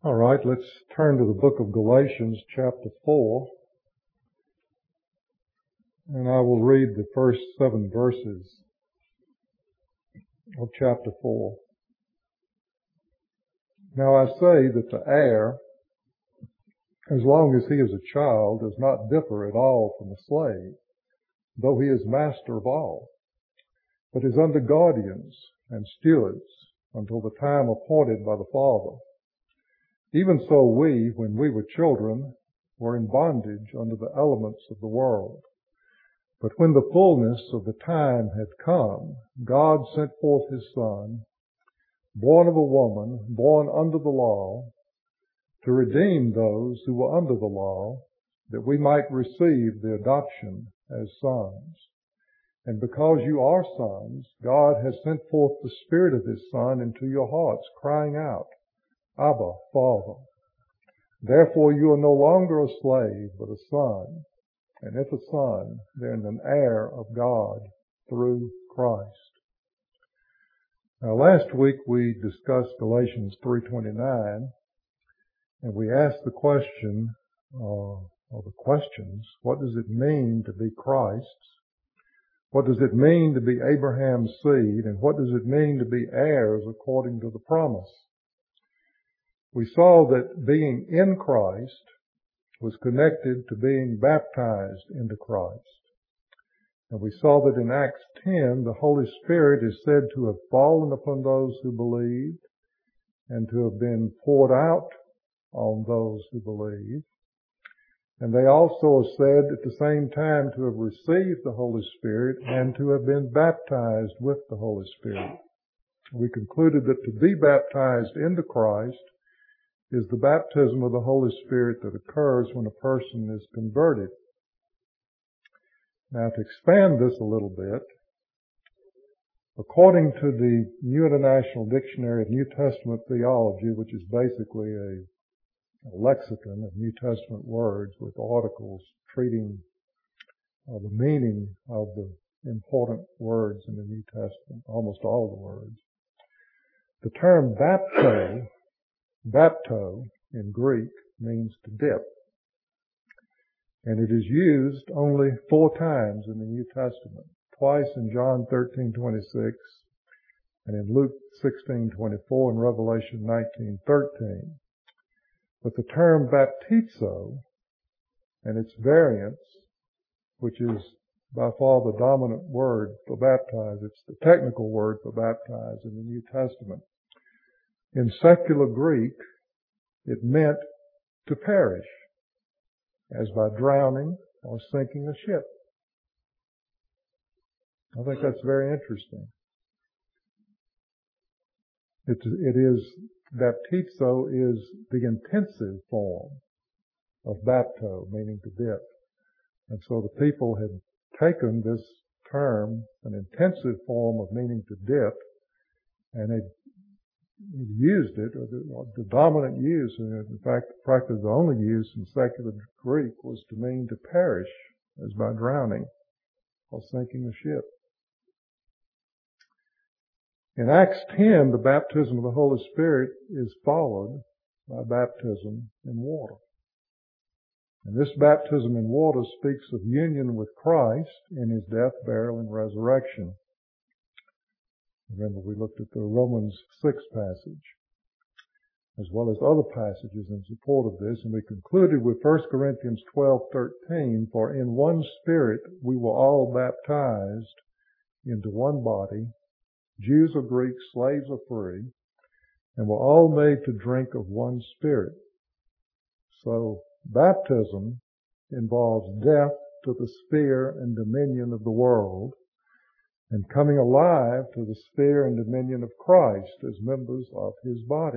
All right, let's turn to the book of Galatians, chapter 4, and I will read the first 7 verses of chapter 4. Now I say that the heir, as long as he is a child, does not differ at all from a slave, though he is master of all, but is under guardians and stewards until the time appointed by the Father. Even so we, when we were children, were in bondage under the elements of the world. But when the fullness of the time had come, God sent forth His Son, born of a woman, born under the law, to redeem those who were under the law, that we might receive the adoption as sons. And because you are sons, God has sent forth the Spirit of His Son into your hearts, crying out, Abba, Father. Therefore you are no longer a slave, but a son. And if a son, then an heir of God through Christ. Now last week we discussed Galatians 3:29, and we asked the question, or the questions, what does it mean to be Christ's? What does it mean to be Abraham's seed? And what does it mean to be heirs according to the promise? We saw that being in Christ was connected to being baptized into Christ. And we saw that in Acts 10, the Holy Spirit is said to have fallen upon those who believed and to have been poured out on those who believe. And they also are said at the same time to have received the Holy Spirit and to have been baptized with the Holy Spirit. We concluded that to be baptized into Christ is the baptism of the Holy Spirit that occurs when a person is converted. Now, to expand this a little bit, according to the New International Dictionary of New Testament Theology, which is basically a lexicon of New Testament words with articles treating the meaning of the important words in the New Testament, almost all the words, the term bapto in Greek means to dip. And it is used only 4 times in the New Testament. Twice in John 13:26 and in Luke 16:24 and Revelation 19:13. But the term baptizo and its variants, which is by far the dominant word for baptize, it's the technical word for baptize in the New Testament. In secular Greek, it meant to perish, as by drowning or sinking a ship. I think that's very interesting. Baptizo is the intensive form of bapto, meaning to dip. And so the people had taken this term, an intensive form of meaning to dip, and they used it, or the dominant use, and in fact, practically the only use in secular Greek was to mean to perish, as by drowning or sinking a ship. In Acts 10, the baptism of the Holy Spirit is followed by baptism in water. And this baptism in water speaks of union with Christ in His death, burial, and resurrection. Remember, we looked at the Romans 6 passage, as well as other passages in support of this, and we concluded with 1 Corinthians 12:13, for in one Spirit we were all baptized into one body, Jews or Greeks, slaves or free, and were all made to drink of one Spirit. So baptism involves death to the sphere and dominion of the world, and coming alive to the sphere and dominion of Christ as members of His body,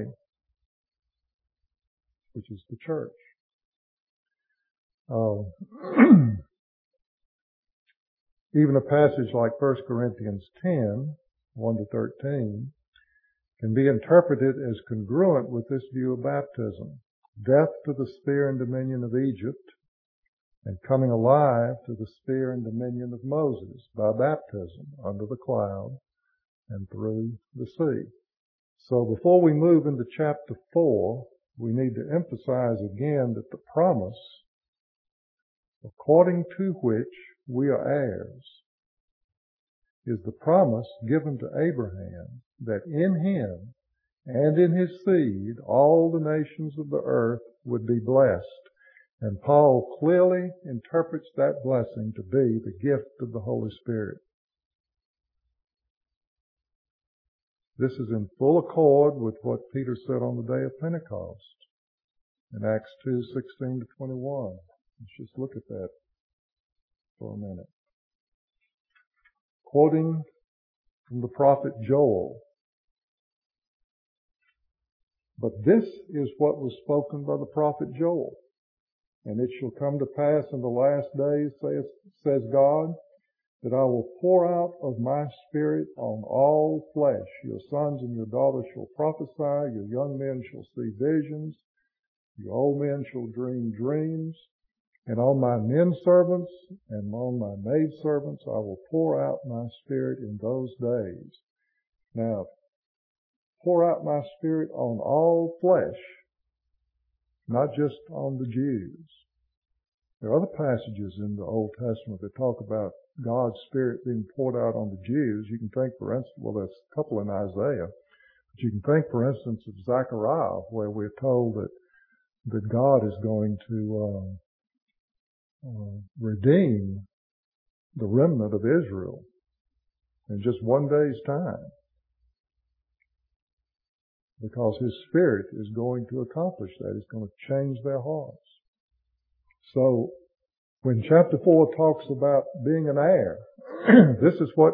which is the church. Even a passage like 1 Corinthians 10, 1-13, can be interpreted as congruent with this view of baptism. Death to the sphere and dominion of Egypt, and coming alive to the sphere and dominion of Moses by baptism under the cloud and through the sea. So before we move into chapter 4, we need to emphasize again that the promise, according to which we are heirs, is the promise given to Abraham that in him and in his seed all the nations of the earth would be blessed. And Paul clearly interprets that blessing to be the gift of the Holy Spirit. This is in full accord with what Peter said on the day of Pentecost in Acts 2:16-21. Let's just look at that for a minute. Quoting from the prophet Joel, "But this is what was spoken by the prophet Joel. And it shall come to pass in the last days, says God, that I will pour out of my Spirit on all flesh. Your sons and your daughters shall prophesy, your young men shall see visions, your old men shall dream dreams, and on my men servants and on my maid servants I will pour out my Spirit in those days." Now, pour out my Spirit on all flesh, not just on the Jews. There are other passages in the Old Testament that talk about God's Spirit being poured out on the Jews. You can think, for instance, well, there's a couple in Isaiah, but you can think, for instance, of Zechariah, where we're told that God is going to redeem the remnant of Israel in just one day's time, because His Spirit is going to accomplish that. He's going to change their hearts. So, when chapter 4 talks about being an heir, this is what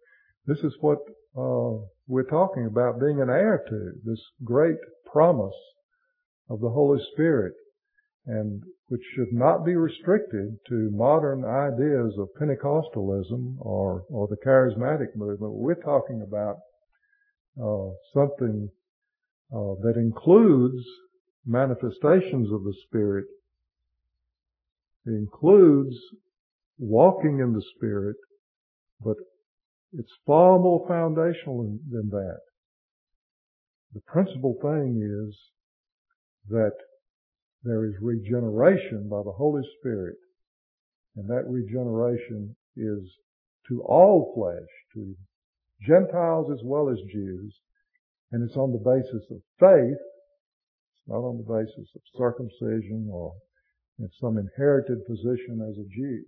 we're talking about, being an heir to, this great promise of the Holy Spirit, and which should not be restricted to modern ideas of Pentecostalism or the charismatic movement. We're talking about something that includes manifestations of the Spirit. It includes walking in the Spirit, but it's far more foundational than that. The principal thing is that there is regeneration by the Holy Spirit, and that regeneration is to all flesh, to Gentiles as well as Jews, and it's on the basis of faith. It's not on the basis of circumcision or in some inherited position as a Jew.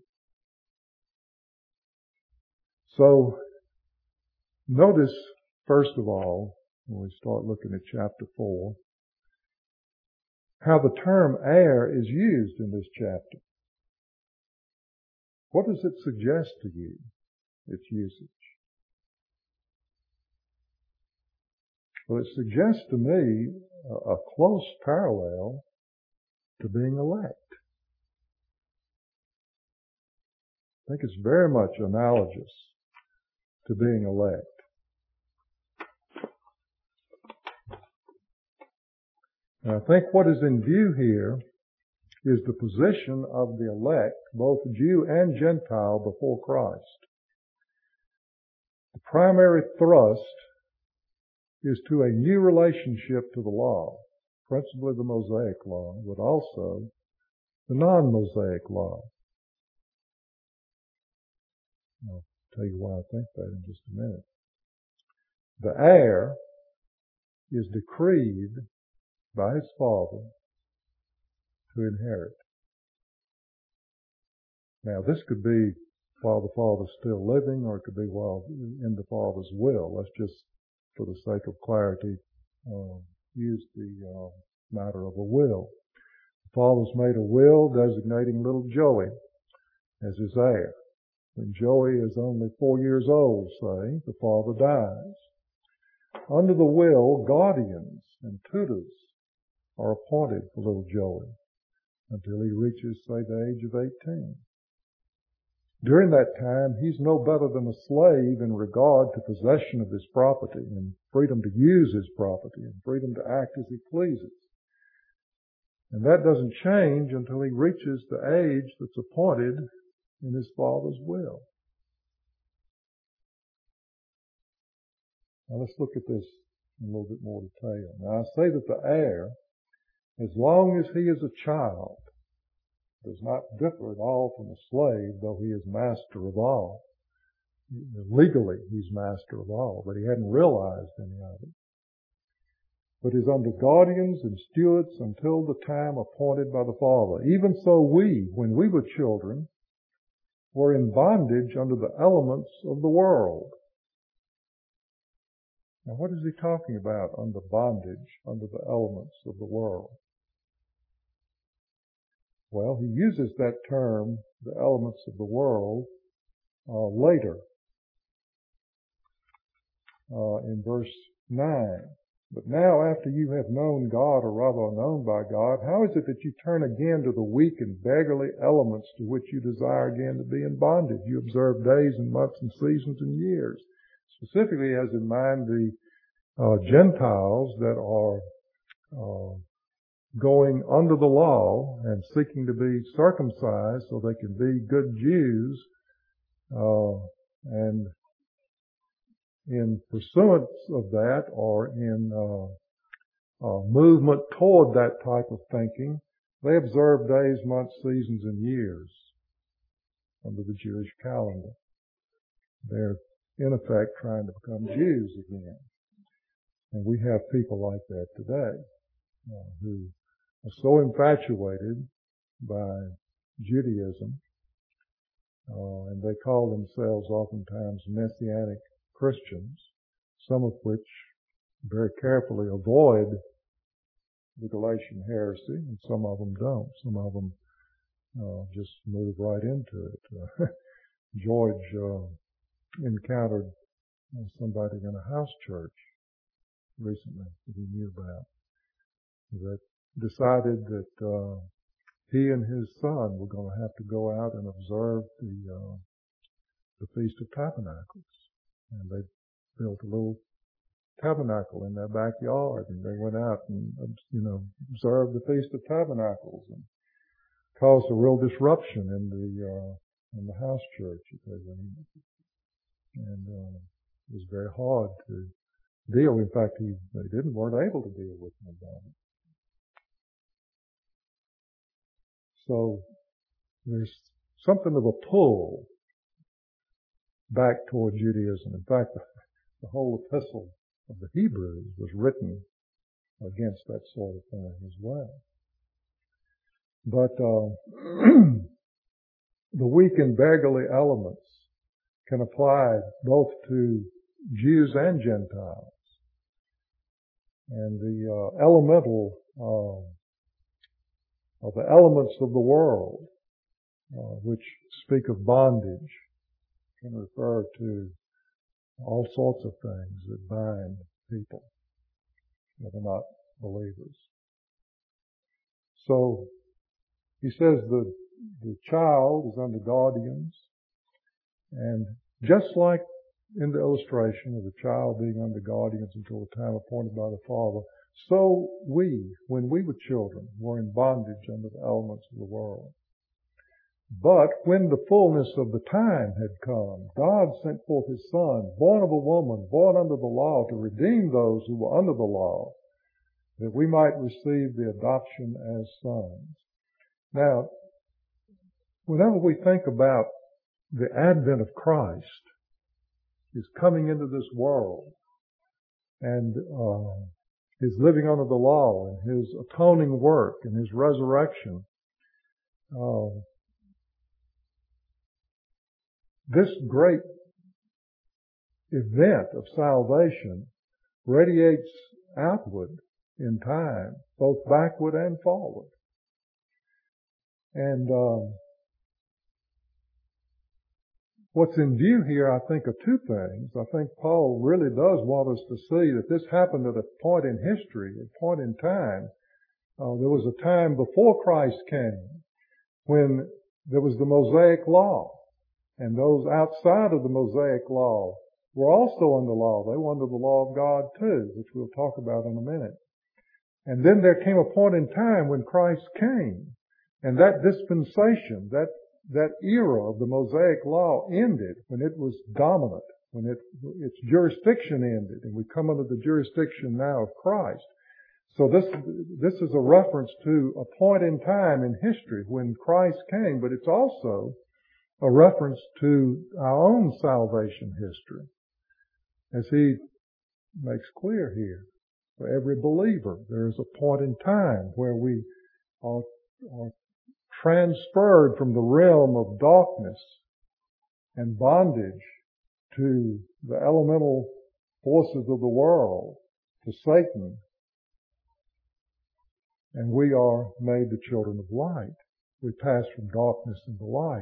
So, notice, first of all, when we start looking at chapter 4, how the term heir is used in this chapter. What does it suggest to you, its usage? Well, it suggests to me a close parallel to being elect. I think it's very much analogous to being elect. And I think what is in view here is the position of the elect, both Jew and Gentile, before Christ. The primary thrust is to a new relationship to the law, principally the Mosaic law, but also the non-Mosaic law. I'll tell you why I think that in just a minute. The heir is decreed by his father to inherit. Now, this could be while the father's still living, or it could be while in the father's will. Let's just, for the sake of clarity, use the matter of a will. The father's made a will designating little Joey as his heir. When Joey is only 4 years old, say, the father dies. Under the will, guardians and tutors are appointed for little Joey until he reaches, say, the age of 18. During that time, he's no better than a slave in regard to possession of his property and freedom to use his property and freedom to act as he pleases. And that doesn't change until he reaches the age that's appointed in his father's will. Now let's look at this in a little bit more detail. Now I say that the heir as long as he is a child, does not differ at all from a slave, though he is master of all. Legally, he's master of all, but he hadn't realized any of it. But is under guardians and stewards until the time appointed by the Father. Even so we, when we were children, were in bondage under the elements of the world. Now what is he talking about under bondage, under the elements of the world? Well, he uses that term, the elements of the world, later in verse 9. But now after you have known God, or rather are known by God, how is it that you turn again to the weak and beggarly elements to which you desire again to be in bondage? You observe days and months and seasons and years. Specifically has in mind the Gentiles that are going under the law and seeking to be circumcised so they can be good Jews, and in pursuance of that, or in movement toward that type of thinking, they observe days, months, seasons, and years under the Jewish calendar. They're, in effect, trying to become Jews again. And we have people like that today, who are so infatuated by Judaism, and they call themselves oftentimes Messianic Christians, some of which very carefully avoid the Galatian heresy, and some of them don't. Some of them just move right into it. George encountered somebody in a house church recently that he knew about that decided that he and his son were going to have to go out and observe the Feast of Tabernacles. And they built a little tabernacle in their backyard, and they went out and, observed the Feast of Tabernacles, and caused a real disruption in the house church that they went in. And it was very hard to deal. In fact, they weren't able to deal with them about it. So there's something of a pull back toward Judaism. In fact, the whole epistle of the Hebrews was written against that sort of thing as well. But the weak and beggarly elements can apply both to Jews and Gentiles. And the the elements of the world, which speak of bondage, can refer to all sorts of things that bind people that are not believers. So he says the child is under guardians, and just like in the illustration of the child being under guardians until the time appointed by the Father, so we, when we were children, were in bondage under the elements of the world. But when the fullness of the time had come, God sent forth His Son, born of a woman, born under the law, to redeem those who were under the law, that we might receive the adoption as sons. Now, whenever we think about the advent of Christ, His coming into this world, and His living under the law, and His atoning work, and His resurrection, this great event of salvation radiates outward in time, both backward and forward. And what's in view here, I think, are two things. I think Paul really does want us to see that this happened at a point in history, a point in time. There was a time before Christ came when there was the Mosaic law. And those outside of the Mosaic law were also under law. They were under the law of God too, which we'll talk about in a minute. And then there came a point in time when Christ came, and that dispensation, that era of the Mosaic law ended when it was dominant, when its jurisdiction ended, and we come under the jurisdiction now of Christ. So this is a reference to a point in time in history when Christ came, but it's also a reference to our own salvation history. As he makes clear here, for every believer, there is a point in time where we are transferred from the realm of darkness and bondage to the elemental forces of the world, to Satan, and we are made the children of light. We pass from darkness into life.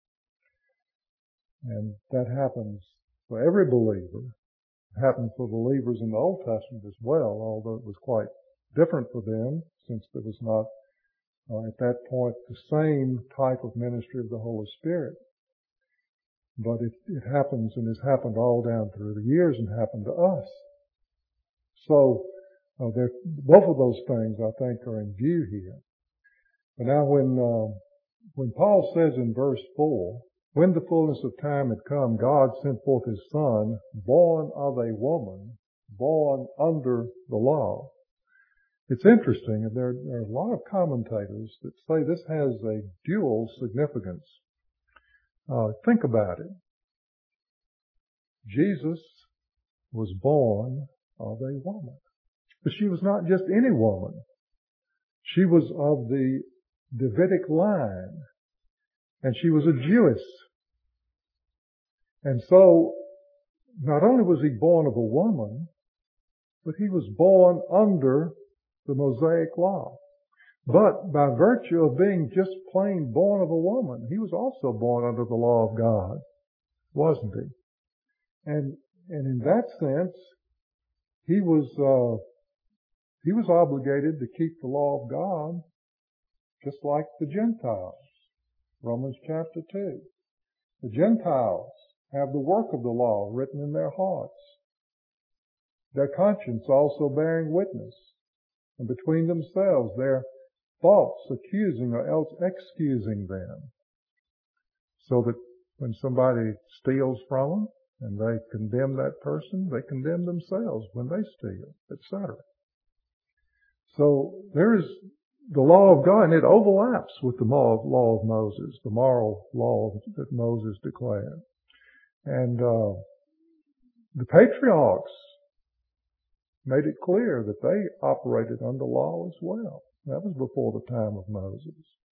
And that happens for every believer. It happened for believers in the Old Testament as well, although it was quite different for them, since there was not at that point the same type of ministry of the Holy Spirit. But it happens and has happened all down through the years and happened to us. So both of those things, I think, are in view here. But now when Paul says in verse 4, when the fullness of time had come, God sent forth His Son, born of a woman, born under the law. It's interesting, and there are a lot of commentators that say this has a dual significance. Think about it. Jesus was born of a woman. But she was not just any woman. She was of the Davidic line. And she was a Jewess. And so, not only was he born of a woman, but he was born under the Mosaic law. But by virtue of being just plain born of a woman, he was also born under the law of God, wasn't he? And in that sense, he was obligated to keep the law of God just like the Gentiles. Romans chapter 2. The Gentiles have the work of the law written in their hearts, their conscience also bearing witness, and between themselves their thoughts accusing or else excusing them, so that when somebody steals from them and they condemn that person, they condemn themselves when they steal, etc. So there is the law of God, and it overlaps with the law of Moses, the moral law that Moses declared. And the patriarchs made it clear that they operated under law as well. That was before the time of Moses.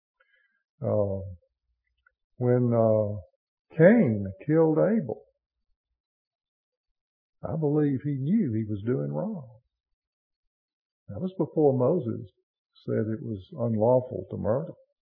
When Cain killed Abel, I believe he knew he was doing wrong. That was before Moses said it was unlawful to murder.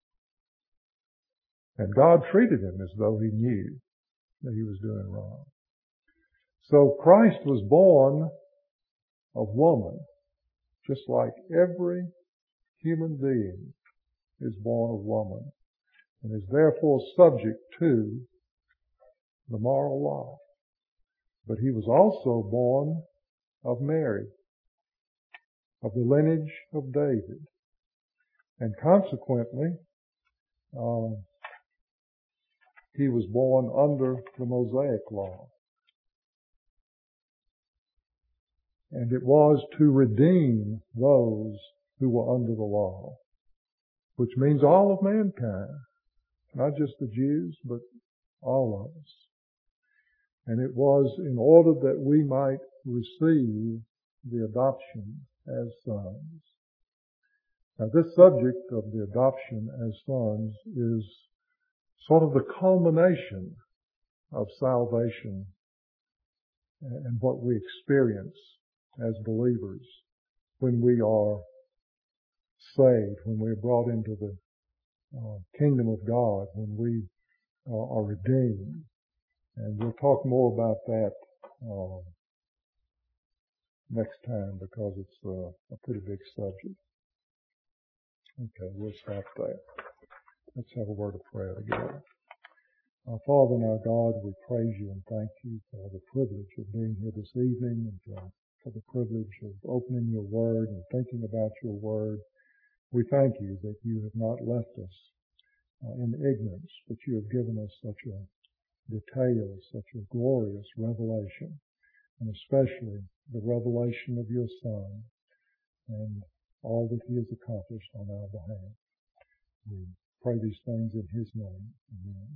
And God treated him as though he knew that he was doing wrong. So Christ was born of woman, just like every human being is born of woman, and is therefore subject to the moral law. But he was also born of Mary, of the lineage of David. And consequently, he was born under the Mosaic law. And it was to redeem those who were under the law, which means all of mankind, not just the Jews, but all of us. And it was in order that we might receive the adoption as sons. Now, this subject of the adoption as sons is sort of the culmination of salvation and what we experience as believers when we are saved, when we are brought into the kingdom of God, when we are redeemed. And we'll talk more about that next time, because it's a pretty big subject. Okay, we'll stop there. Let's have a word of prayer together. Our Father and our God, we praise you and thank you for the privilege of being here this evening, and for the privilege of opening your word and thinking about your word. We thank you that you have not left us in ignorance, but you have given us such a detailed, such a glorious revelation, and especially the revelation of your Son. And all that he has accomplished on our behalf. We pray these things in his name. Amen.